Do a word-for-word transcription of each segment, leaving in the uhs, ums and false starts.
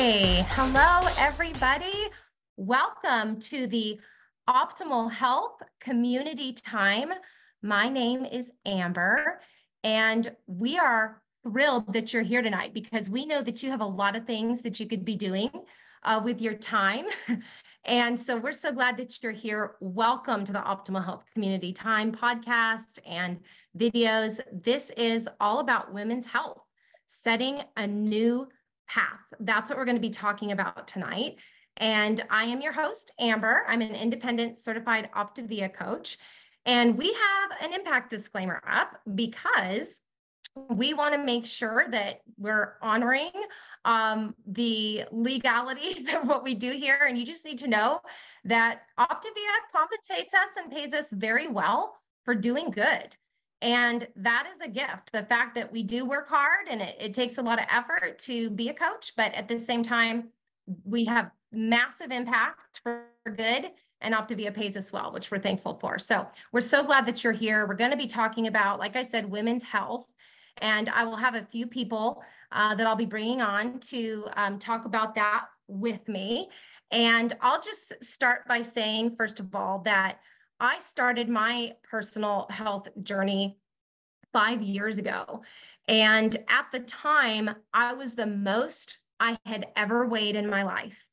Hey, hello everybody. Welcome to the Optimal Health Community Time. My name is Amber, and we are thrilled that you're here tonight because we know that you have a lot of things that you could be doing uh, with your time. And so we're so glad that you're here. Welcome to the Optimal Health Community Time podcast and videos. This is all about women's health, setting a new path. That's what we're going to be talking about tonight. And I am your host, Amber. I'm an independent certified Optavia coach. And we have an impact disclaimer up because we want to make sure that we're honoring um, the legalities of what we do here. And you just need to know that Optavia compensates us and pays us very well for doing good. And that is a gift. The fact that we do work hard and it, it takes a lot of effort to be a coach, but at the same time, we have massive impact for good, and Optavia pays us well, which we're thankful for. So we're so glad that you're here. We're going to be talking about, like I said, women's health. And I will have a few people uh, that I'll be bringing on to um, talk about that with me. And I'll just start by saying, first of all, that I started my personal health journey five years ago. And at the time, I was the most I had ever weighed in my life.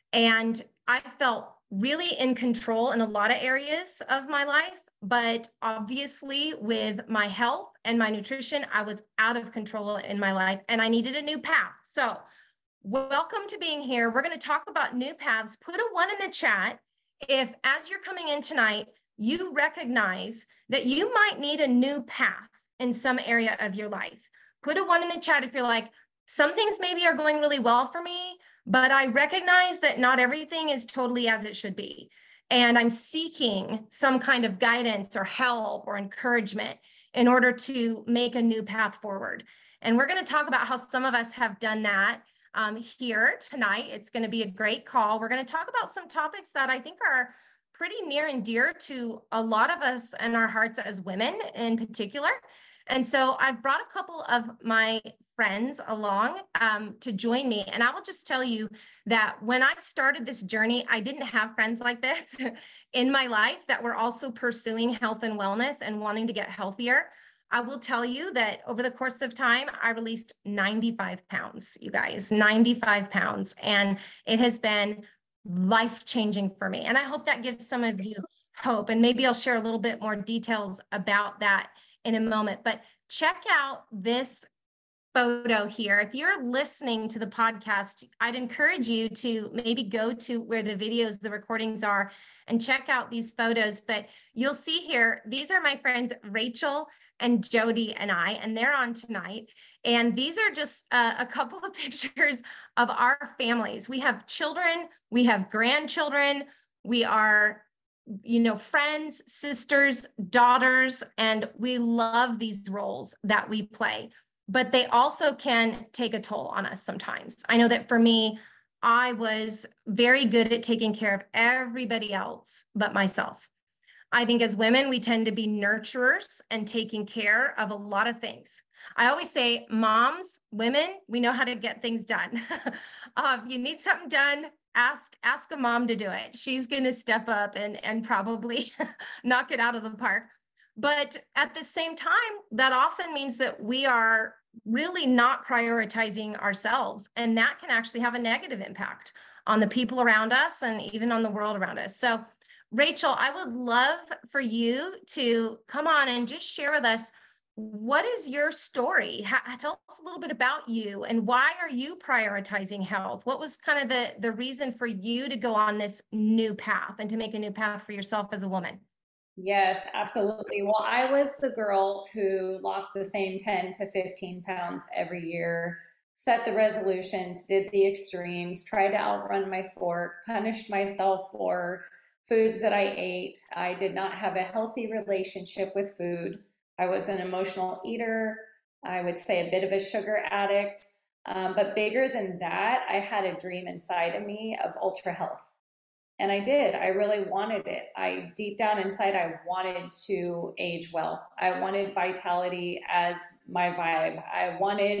And I felt really in control in a lot of areas of my life. But obviously, with my health and my nutrition, I was out of control in my life and I needed a new path. So, welcome to being here. We're going to talk about new paths. Put a one in the chat if, as you're coming in tonight, you recognize that you might need a new path in some area of your life. Put a one in the chat if you're like, some things maybe are going really well for me, but I recognize that not everything is totally as it should be. And I'm seeking some kind of guidance or help or encouragement in order to make a new path forward. And we're going to talk about how some of us have done that um, here tonight. It's going to be a great call. We're going to talk about some topics that I think are pretty near and dear to a lot of us and our hearts as women in particular. And so I've brought a couple of my friends along um, to join me. And I will just tell you that when I started this journey, I didn't have friends like this in my life that were also pursuing health and wellness and wanting to get healthier. I will tell you that over the course of time, I released ninety-five pounds, you guys, ninety-five pounds. And it has been life-changing for me. And I hope that gives some of you hope. And maybe I'll share a little bit more details about that in a moment. But check out this photo here. If you're listening to the podcast, I'd encourage you to maybe go to where the videos, the recordings are, and check out these photos. But you'll see here, these are my friends Rachel and Jody and I, and they're on tonight. And these are just uh, a couple of pictures of our families. We have children, we have grandchildren, we are, you know, friends, sisters, daughters, and we love these roles that we play. But they also can take a toll on us sometimes. I know that for me, I was very good at taking care of everybody else but myself. I think as women, we tend to be nurturers and taking care of a lot of things. I always say, moms, women, we know how to get things done. uh, if you need something done, ask ask a mom to do it. She's going to step up and, and probably knock it out of the park. But at the same time, that often means that we are really not prioritizing ourselves. And that can actually have a negative impact on the people around us and even on the world around us. So Rachel, I would love for you to come on and just share with us, what is your story? How, tell us a little bit about you and why are you prioritizing health? What was kind of the, the reason for you to go on this new path and to make a new path for yourself as a woman? Yes, absolutely. Well, I was the girl who lost the same ten to fifteen pounds every year, set the resolutions, did the extremes, tried to outrun my fork, punished myself for foods that I ate. I did not have a healthy relationship with food. I was an emotional eater. I would say a bit of a sugar addict. Um, but bigger than that, I had a dream inside of me of ultra health. And I did. I really wanted it. I deep down inside, I wanted to age well. I wanted vitality as my vibe. I wanted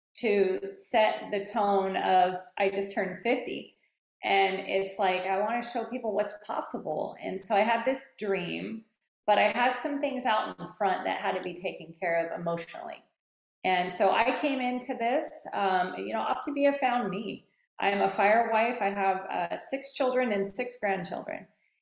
to set the tone of, I just turned fifty. And it's like, I want to show people what's possible. And so I had this dream, but I had some things out in front that had to be taken care of emotionally. And so I came into this, um, you know, Optavia found me. I'm a fire wife. I have uh, six children and six grandchildren,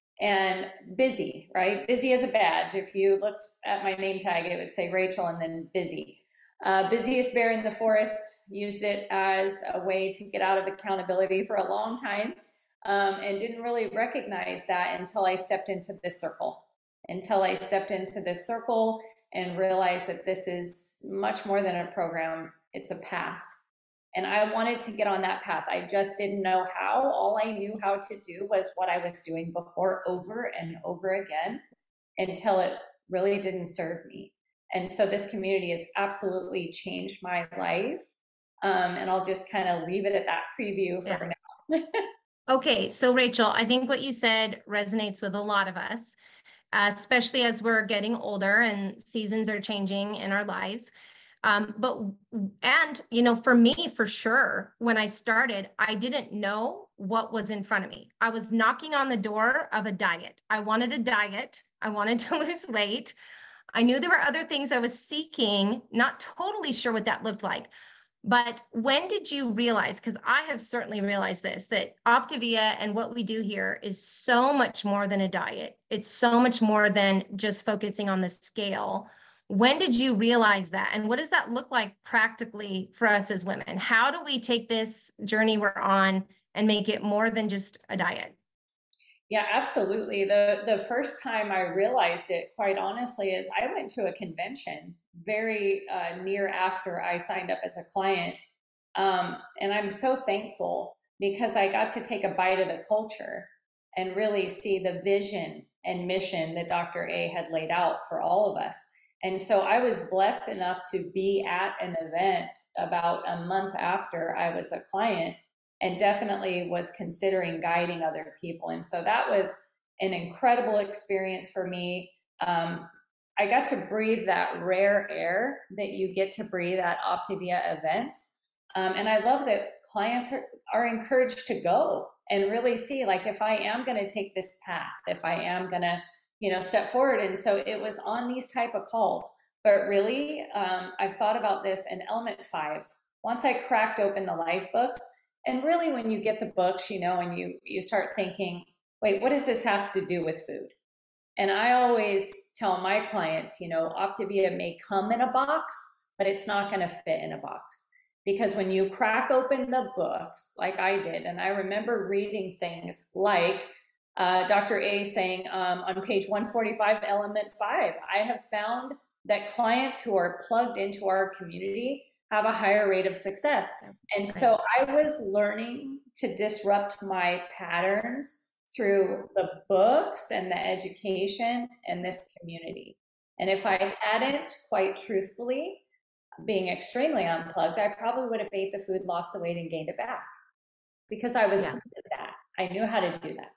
and busy, right? Busy as a badge. If you looked at my name tag, it would say Rachel and then busy. Uh, busiest bear in the forest, used it as a way to get out of accountability for a long time, um, and didn't really recognize that until I stepped into this circle. Until I stepped into this circle and realized that this is much more than a program, it's a path. And I wanted to get on that path. I just didn't know how. All I knew how to do was what I was doing before over and over again until it really didn't serve me. And so this community has absolutely changed my life. Um, and I'll just kind of leave it at that preview for yeah. now. Okay, so Rachel, I think what you said resonates with a lot of us, uh, especially as we're getting older and seasons are changing in our lives. Um, but, and, you know, for me, for sure, when I started, I didn't know what was in front of me. I was knocking on the door of a diet. I wanted a diet. I wanted to lose weight. I knew there were other things I was seeking, not totally sure what that looked like. But when did you realize, because I have certainly realized this, that Optavia and what we do here is so much more than a diet. It's so much more than just focusing on the scale. When did you realize that? And what does that look like practically for us as women? How do we take this journey we're on and make it more than just a diet? Yeah, absolutely. The the first time I realized it, quite honestly, is I went to a convention very uh, near after I signed up as a client. Um, and I'm so thankful because I got to take a bite of the culture and really see the vision and mission that Doctor A had laid out for all of us. And so I was blessed enough to be at an event about a month after I was a client, and definitely was considering guiding other people. And so that was an incredible experience for me. Um, I got to breathe that rare air that you get to breathe at Optavia events. Um, and I love that clients are, are encouraged to go and really see, like, if I am going to take this path, if I am going to, you know, step forward. And so it was on these type of calls. But really, um, I've thought about this in Element five. Once I cracked open the life books, and really when you get the books, you know, and you, you start thinking, wait, what does this have to do with food? And I always tell my clients, you know, Optavia may come in a box, but it's not going to fit in a box. Because when you crack open the books, like I did, and I remember reading things like uh, Doctor A saying um, on page one forty-five, Element five, I have found that clients who are plugged into our community have a higher rate of success. And so I was learning to disrupt my patterns through the books and the education and this community. And if I hadn't, quite truthfully, being extremely unplugged, I probably would have ate the food, lost the weight, and gained it back because I was yeah. good at that. I knew how to do that.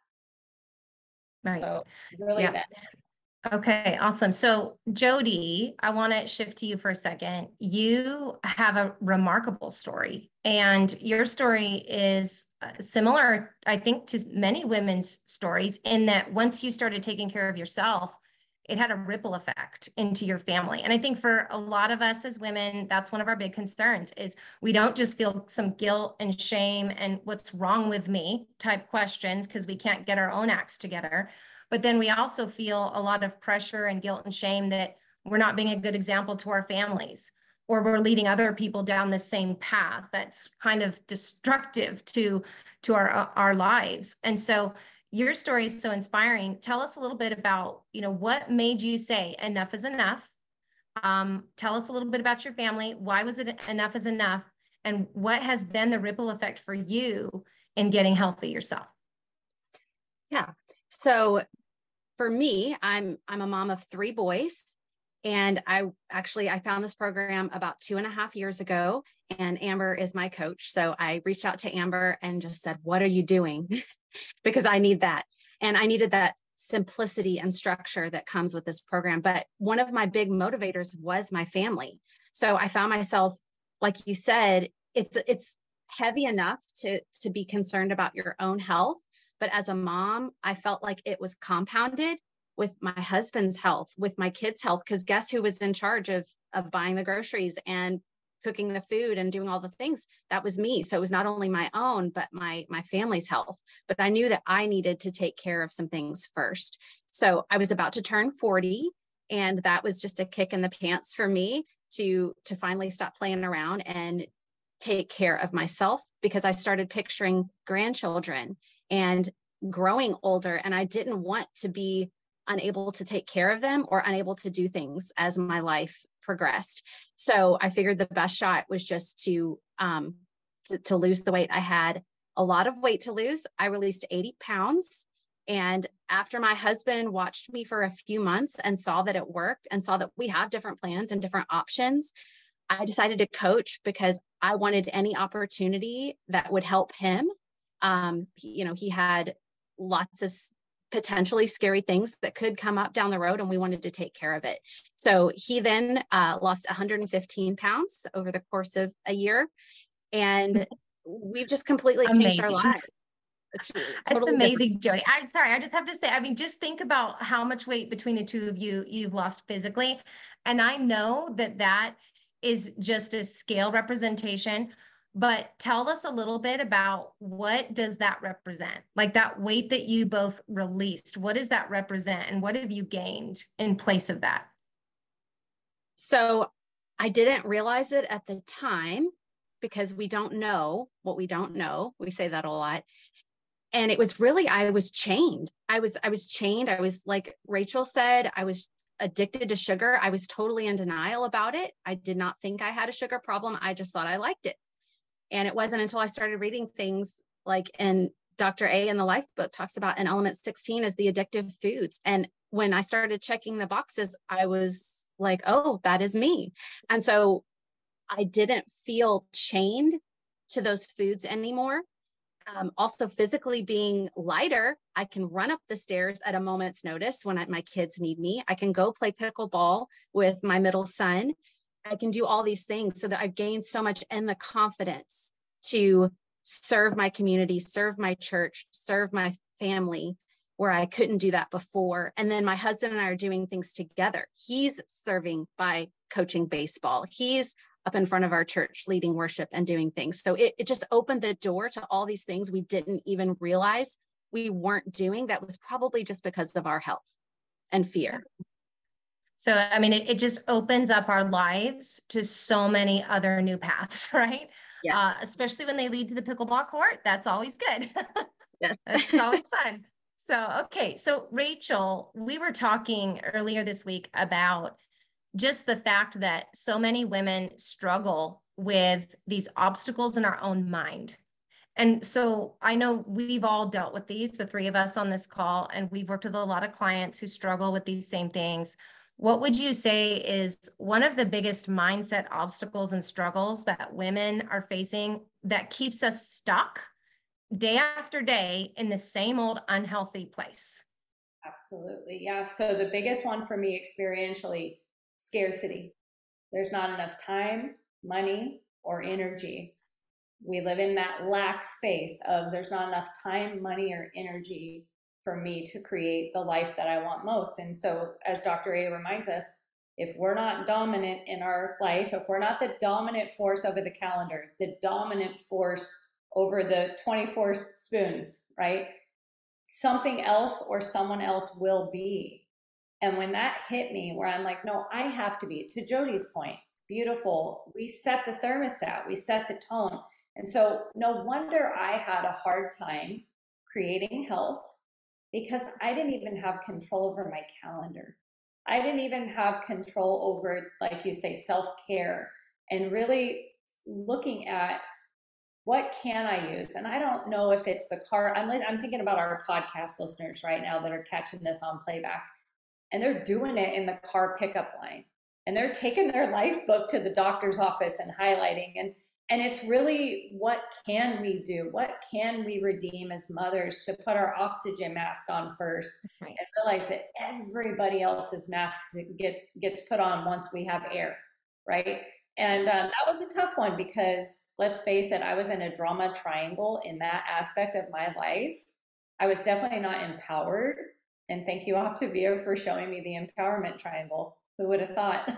Right. So really yeah. that. Okay, awesome. So Jody, I want to shift to you for a second. You have a remarkable story, and your story is similar, I think, to many women's stories in that once you started taking care of yourself, it had a ripple effect into your family. And I think for a lot of us as women, that's one of our big concerns is we don't just feel some guilt and shame and what's wrong with me type questions because we can't get our own acts together. But then we also feel a lot of pressure and guilt and shame that we're not being a good example to our families, or we're leading other people down the same path that's kind of destructive to, to our, our lives. And so your story is so inspiring. Tell us a little bit about, you know, what made you say enough is enough? Um, tell us a little bit about your family. Why was it enough is enough? And what has been the ripple effect for you in getting healthy yourself? Yeah. So for me, I'm I'm a mom of three boys, and I actually I found this program about two and a half years ago, and Amber is my coach. So I reached out to Amber and just said, "What are you doing?" because I need that, and I needed that simplicity and structure that comes with this program. But one of my big motivators was my family. So I found myself like you said, it's, it's heavy enough to, to be concerned about your own health. But as a mom, I felt like it was compounded with my husband's health, with my kids' health, because guess who was in charge of, of buying the groceries and cooking the food and doing all the things? That was me. So it was not only my own, but my, my family's health. But I knew that I needed to take care of some things first. So I was about to turn forty, and that was just a kick in the pants for me to, to finally stop playing around and take care of myself, because I started picturing grandchildren and growing older, and I didn't want to be unable to take care of them or unable to do things as my life progressed. So I figured the best shot was just to, um, to, to lose the weight. I had a lot of weight to lose. I released eighty pounds. And after my husband watched me for a few months and saw that it worked and saw that we have different plans and different options, I decided to coach because I wanted any opportunity that would help him. Um, he, you know, he had lots of potentially scary things that could come up down the road, and we wanted to take care of it. So he then uh, lost one hundred fifteen pounds over the course of a year, and we've just completely changed our lives. It's, totally it's amazing, different. Jody. I'm sorry. I just have to say, I mean, just think about how much weight between the two of you you've lost physically. And I know that that is just a scale representation, but tell us a little bit about what does that represent? Like that weight that you both released, what does that represent? And what have you gained in place of that? So I didn't realize it at the time because we don't know what we don't know. We say that a lot. And it was really, I was chained. I was, I was chained. I was, like Rachel said, I was addicted to sugar. I was totally in denial about it. I did not think I had a sugar problem. I just thought I liked it. And it wasn't until I started reading things like in Doctor A in the Life Book talks about in element sixteen as the addictive foods. And when I started checking the boxes, I was like, oh, that is me. And so I didn't feel chained to those foods anymore. Um, also physically being lighter, I can run up the stairs at a moment's notice when I, my kids need me. I can go play pickleball with my middle son. I can do all these things so that I've gained so much in the confidence to serve my community, serve my church, serve my family, where I couldn't do that before. And then my husband and I are doing things together. He's serving by coaching baseball. He's up in front of our church leading worship and doing things. So it, it just opened the door to all these things we didn't even realize we weren't doing. That was probably just because of our health and fear. So, I mean, it, it just opens up our lives to so many other new paths, right? Yeah. Uh, especially when they lead to the pickleball court. That's always good. Yeah. That's always fun. So, okay. So Rachel, we were talking earlier this week about just the fact that so many women struggle with these obstacles in our own mind. And so I know we've all dealt with these, the three of us on this call, and we've worked with a lot of clients who struggle with these same things. What would you say is one of the biggest mindset obstacles and struggles that women are facing that keeps us stuck day after day in the same old unhealthy place? Absolutely. Yeah. So the biggest one for me experientially, scarcity. There's not enough time, money, or energy. We live in that lack space of there's not enough time, money, or energy for me to create the life that I want most. And so as Doctor A reminds us, if we're not dominant in our life, if we're not the dominant force over the calendar, the dominant force over the twenty-four spoons, right? Something else or someone else will be. And when that hit me, where I'm like, no, I have to be, to Jody's point, beautiful. We set the thermostat, we set the tone. And so no wonder I had a hard time creating health, because I didn't even have control over my calendar. I didn't even have control over, like you say, self-care and really looking at what can I use? And I don't know if it's the car. I'm, I'm thinking about our podcast listeners right now that are catching this on playback. And they're doing it in the car pickup line. And they're taking their life book to the doctor's office and highlighting. And, and it's really, what can we do? What can we redeem as mothers to put our oxygen mask on first? That's right. And realize that everybody else's mask get, gets put on once we have air, right? And um, that was a tough one because let's face it, I was in a drama triangle in that aspect of my life. I was definitely not empowered. And thank you, Optavia, for showing me the empowerment triangle. Who would have thought?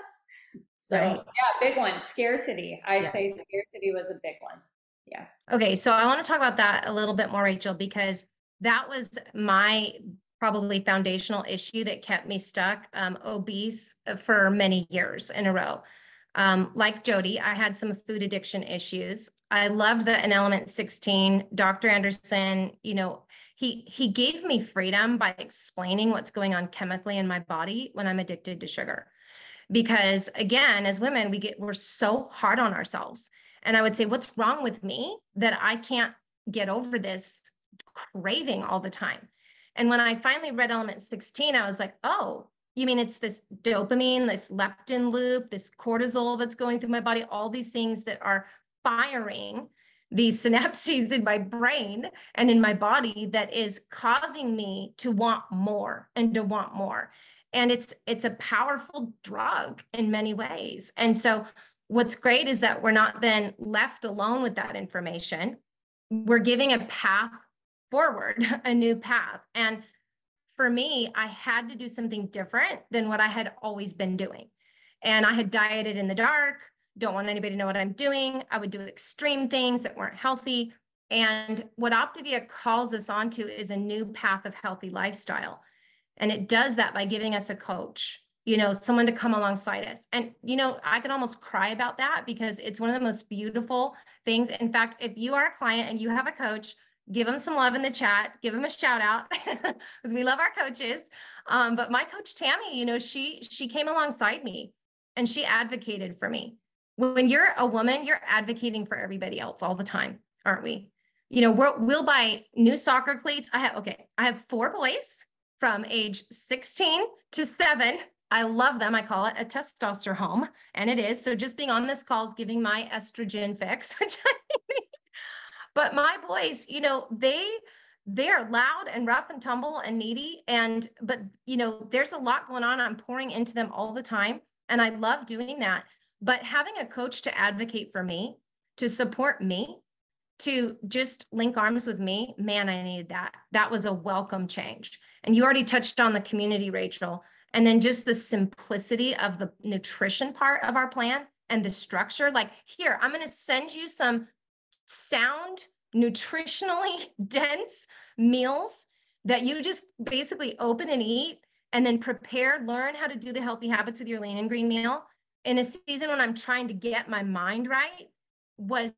So, Right. yeah, big one. Scarcity. I'd Yeah. say scarcity was a big one. Yeah. Okay, so I want to talk about that a little bit more, Rachel, because that was my probably foundational issue that kept me stuck, um, obese for many years in a row. Um, like Jody, I had some food addiction issues. I love the An Element sixteen, Doctor Anderson, you know, he he gave me freedom by explaining what's going on chemically in my body when I'm addicted to sugar. Because again, as women, we get we're so hard on ourselves. And I would say, what's wrong with me that I can't get over this craving all the time? And when I finally read Element sixteen, I was like, oh, you mean it's this dopamine, this leptin loop, this cortisol that's going through my body, all these things that are firing these synapses in my brain and in my body that is causing me to want more and to want more. And it's it's a powerful drug in many ways. And so what's great is that we're not then left alone with that information. We're giving a path forward, a new path. And for me, I had to do something different than what I had always been doing. And I had dieted in the dark, don't want anybody to know what I'm doing. I would do extreme things that weren't healthy. And what Optavia calls us onto is a new path of healthy lifestyle. And it does that by giving us a coach, you know, someone to come alongside us. And, you know, I could almost cry about that because it's one of the most beautiful things. In fact, if you are a client and you have a coach, give them some love in the chat, give them a shout out because we love our coaches. Um, but my coach, Tammy, you know, she, she came alongside me and she advocated for me. When you're a woman, you're advocating for everybody else all the time, aren't we? You know, we're, we'll buy new soccer cleats. I have, okay, I have four boys from age sixteen to seven. I love them. I call it a testosterone home, and it is. So just being on this call is giving my estrogen fix, which I need. But my boys, you know, they they're loud and rough and tumble and needy. And but you know, there's a lot going on. I'm pouring into them all the time. And I love doing that. But having a coach to advocate for me, to support me, to just link arms with me, man, I needed that. That was a welcome change. And you already touched on the community, Rachel, and then just the simplicity of the nutrition part of our plan and the structure. Like, here, I'm going to send you some sound, nutritionally dense meals that you just basically open and eat and then prepare, learn how to do the healthy habits with your lean and green meal in a season when I'm trying to get my mind right was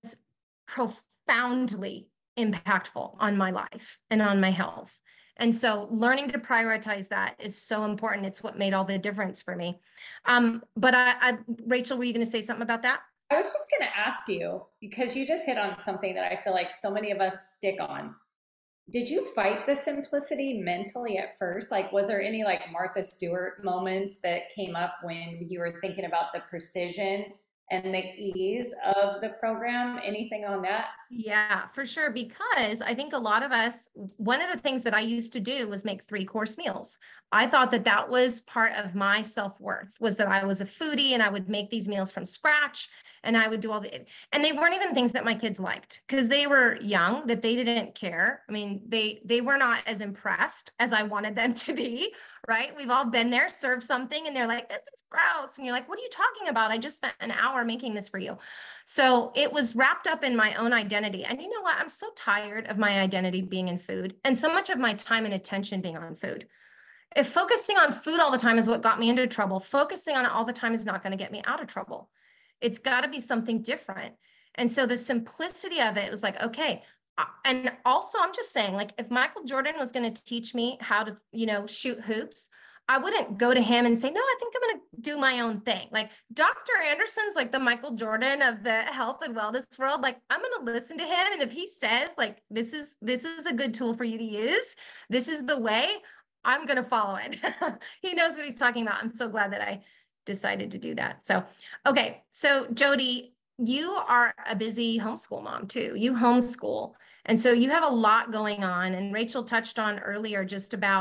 profoundly impactful on my life and on my health. And so learning to prioritize that is so important. It's what made all the difference for me. Um, but I, I, Rachel, were you going to say something about that? I was just going to ask you, because you just hit on something that I feel like so many of us stick on. Did you fight the simplicity mentally at first? Like, was there any like Martha Stewart moments that came up when you were thinking about the precision and the ease of the program? Anything on that? Yeah, for sure. Because I think a lot of us, one of the things that I used to do was make three course meals. I thought that that was part of my self-worth, was that I was a foodie and I would make these meals from scratch and I would do all the, and they weren't even things that my kids liked because they were young, that they didn't care. I mean, they, they were not as impressed as I wanted them to be, right? We've all been there, served something and they're like, this is gross. And you're like, what are you talking about? I just spent an hour making this for you. So it was wrapped up in my own identity. And you know what? I'm so tired of my identity being in food and so much of my time and attention being on food. If focusing on food all the time is what got me into trouble, focusing on it all the time is not going to get me out of trouble. It's got to be something different. And so the simplicity of it was like, okay. And also I'm just saying, like, if Michael Jordan was going to teach me how to, you know, shoot hoops, I wouldn't go to him and say, no, I think I'm going to do my own thing. Like Doctor Anderson's like the Michael Jordan of the health and wellness world. Like I'm going to listen to him. And if he says like, this is, this is a good tool for you to use, this is the way, I'm going to follow it. He knows what he's talking about. I'm so glad that I decided to do that. So, okay. So Jody, you are a busy homeschool mom too. You homeschool. And so you have a lot going on. And Rachel touched on earlier just about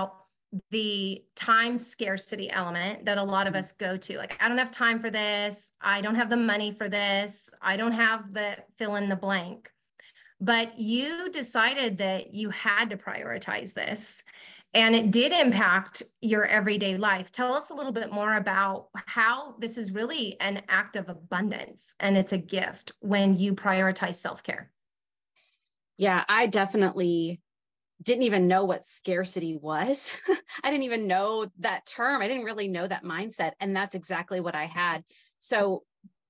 the time scarcity element that a lot of us go to. Like, I don't have time for this. I don't have the money for this. I don't have the fill in the blank. But you decided that you had to prioritize this, and it did impact your everyday life. Tell us a little bit more about how this is really an act of abundance and it's a gift when you prioritize self-care. Yeah, I definitely didn't even know what scarcity was. I didn't even know that term. I didn't really know that mindset. And that's exactly what I had. So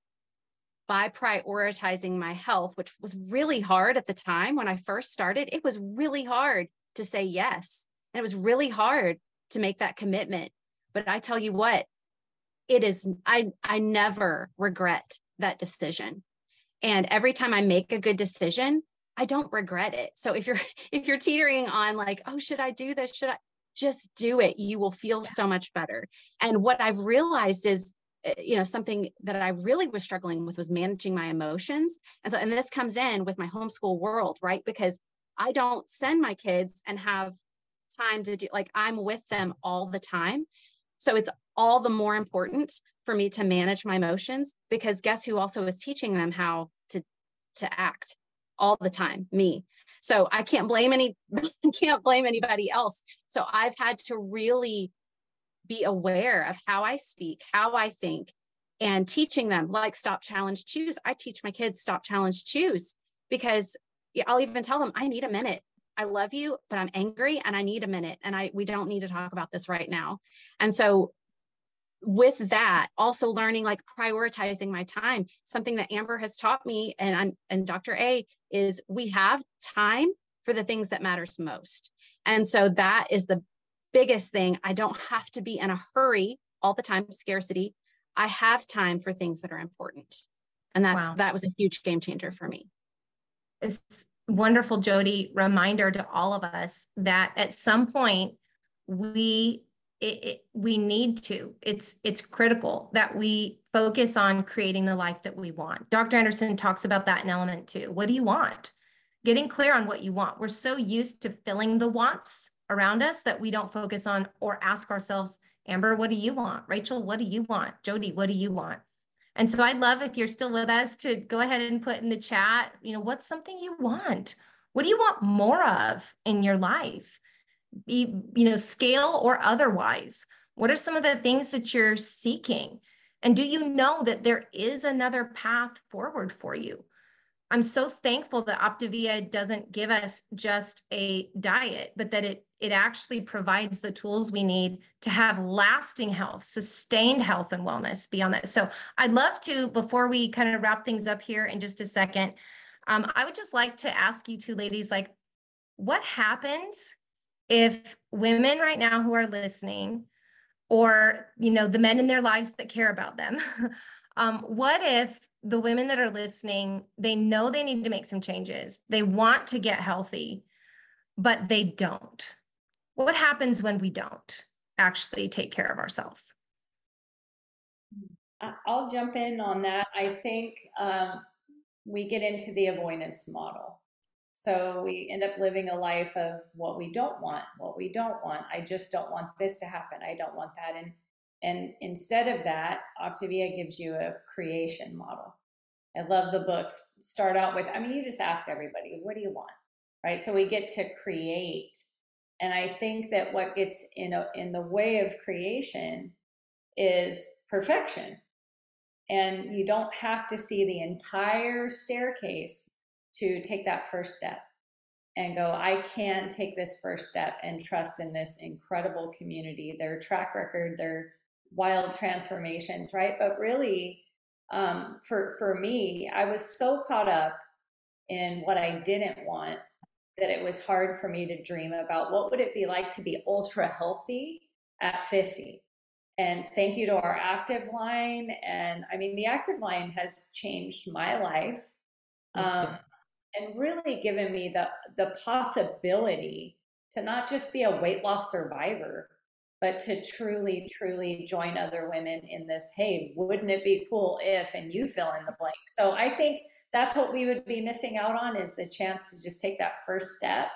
by prioritizing my health, which was really hard at the time when I first started, it was really hard to say yes. And it was really hard to make that commitment. But I tell you what, it is, I, I never regret that decision. And every time I make a good decision, I don't regret it. So if you're, if you're teetering on like, oh, should I do this? Should I just do it? You will feel so much better. And what I've realized is, you know, something that I really was struggling with was managing my emotions. And so, and this comes in with my homeschool world, right? Because I don't send my kids and have time to do, like, I'm with them all the time. So it's all the more important for me to manage my emotions, because guess who also is teaching them how to, to act all the time? Me. So I can't blame any, can't blame anybody else. So I've had to really be aware of how I speak, how I think, and teaching them, like, stop, challenge, choose. I teach my kids stop, challenge, choose, because I'll even tell them, I need a minute. I love you, but I'm angry and I need a minute. And I, we don't need to talk about this right now. And so with that, also learning, like, prioritizing my time, something that Amber has taught me, and I'm, and Doctor A, is we have time for the things that matters most. And so that is the biggest thing. I don't have to be in a hurry all the time, scarcity. I have time for things that are important. And that's, Wow. that was a huge game changer for me. It's wonderful, Jody, reminder to all of us that at some point we, it, it, we need to, it's, it's critical that we focus on creating the life that we want. Doctor Anderson talks about that in element two. What do you want? Getting clear on what you want. We're so used to filling the wants around us that we don't focus on or ask ourselves, Amber, what do you want? Rachel, what do you want? Jody, what do you want? And so I'd love, if you're still with us, to go ahead and put in the chat, you know, what's something you want? What do you want more of in your life? Be, you know, scale or otherwise. What are some of the things that you're seeking? And do you know that there is another path forward for you? I'm so thankful that Optavia doesn't give us just a diet, but that it, it actually provides the tools we need to have lasting health, sustained health and wellness beyond that. So I'd love to, before we kind of wrap things up here in just a second, um, I would just like to ask you two ladies, like, what happens if women right now who are listening, or, you know, the men in their lives that care about them, um, what if the women that are listening, they know they need to make some changes, they want to get healthy, but they don't? What happens when we don't actually take care of ourselves? I'll jump in on that. I think um, we get into the avoidance model. So we end up living a life of what we don't want, what we don't want. I just don't want this to happen. I don't want that. And and instead of that, Optavia gives you a creation model. I love the books. Start out with, I mean, you just ask everybody, what do you want? Right? So we get to create. And I think that what gets in, a, in the way of creation is perfection. And you don't have to see the entire staircase to take that first step and go, I can take this first step and trust in this incredible community, their track record, their wild transformations, right? But really, um, for, for me, I was so caught up in what I didn't want that it was hard for me to dream about what would it be like to be ultra healthy at fifty. And thank you to our Active Line. And I mean, the Active Line has changed my life. Um, and really given me the, the possibility to not just be a weight loss survivor, but to truly, truly join other women in this, hey, wouldn't it be cool if, and you fill in the blank. So I think that's what we would be missing out on, is the chance to just take that first step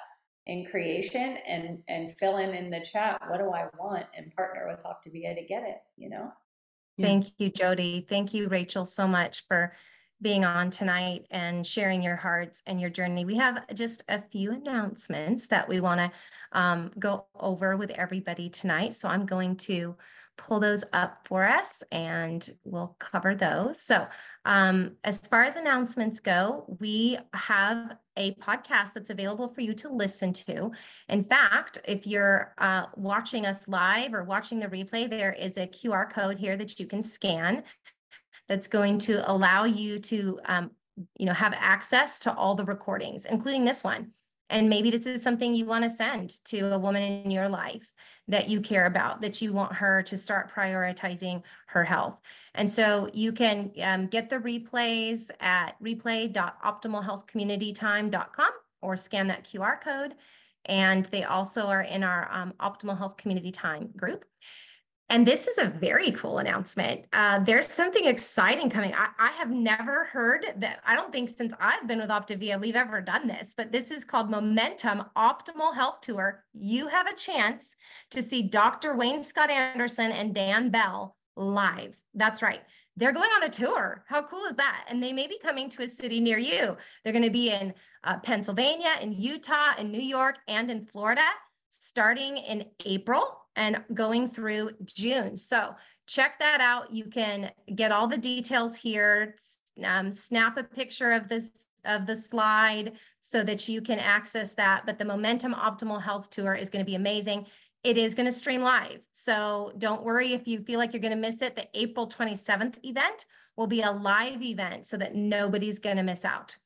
in creation, and, and fill in in the chat, what do I want, and partner with Optavia to get it, you know? Yeah. Thank you, Jody. Thank you, Rachel, so much for being on tonight and sharing your hearts and your journey. We have just a few announcements that we want to um, go over with everybody tonight. So I'm going to pull those up for us and we'll cover those. So um, as far as announcements go, we have a podcast that's available for you to listen to. In fact, if you're uh, watching us live or watching the replay, there is a Q R code here that you can scan that's going to allow you to, um, you know, have access to all the recordings, including this one. And maybe this is something you want to send to a woman in your life that you care about, that you want her to start prioritizing her health. And so you can um, get the replays at replay dot optimal health community time dot com or scan that Q R code. And they also are in our um, Optimal Health Community Time group. And this is a very cool announcement. Uh, there's something exciting coming. I, I have never heard that. I don't think since I've been with Optavia, we've ever done this, but this is called Momentum Optimal Health Tour. You have a chance to see Doctor Wayne Scott Anderson and Dan Bell live. That's right. They're going on a tour. How cool is that? And they may be coming to a city near you. They're going to be in uh, Pennsylvania, in Utah, in New York, and in Florida, starting in April and going through June. So check that out. You can get all the details here. Um, snap a picture of this of the slide so that you can access that. But the Momentum Optimal Health Tour is going to be amazing. It is going to stream live. So don't worry if you feel like you're going to miss it. The April twenty-seventh event will be a live event so that nobody's going to miss out.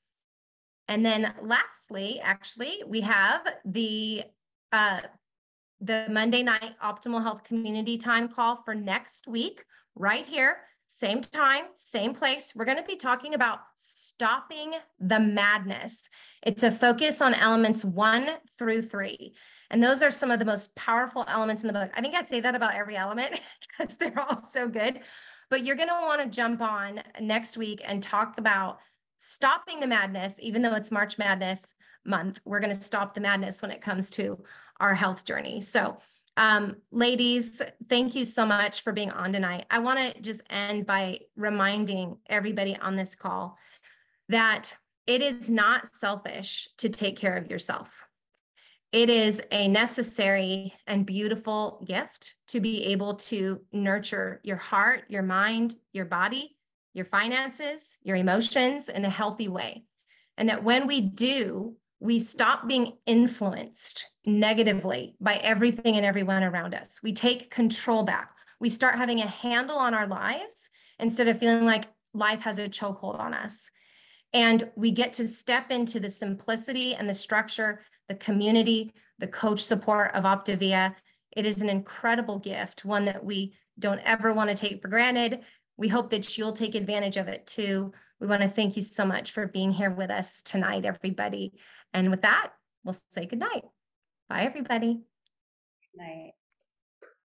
And then lastly, actually, we have the uh, the Monday night Optimal Health Community Time call for next week, right here, same time, same place. We're going to be talking about stopping the madness. It's a focus on elements one through three. And those are some of the most powerful elements in the book. I think I say that about every element because they're all so good. But you're going to want to jump on next week and talk about stopping the madness, even though it's March Madness month. We're going to stop the madness when it comes to our health journey. So um, ladies, thank you so much for being on tonight. I want to just end by reminding everybody on this call that it is not selfish to take care of yourself. It is a necessary and beautiful gift to be able to nurture your heart, your mind, your body, your finances, your emotions in a healthy way. And that when we do, we stop being influenced negatively by everything and everyone around us. We take control back. We start having a handle on our lives instead of feeling like life has a chokehold on us. And we get to step into the simplicity and the structure, the community, the coach support of Optavia. It is an incredible gift, one that we don't ever want to take for granted. We hope that you'll take advantage of it too. We want to thank you so much for being here with us tonight, everybody. And with that, we'll say good night. Bye, everybody. Good night.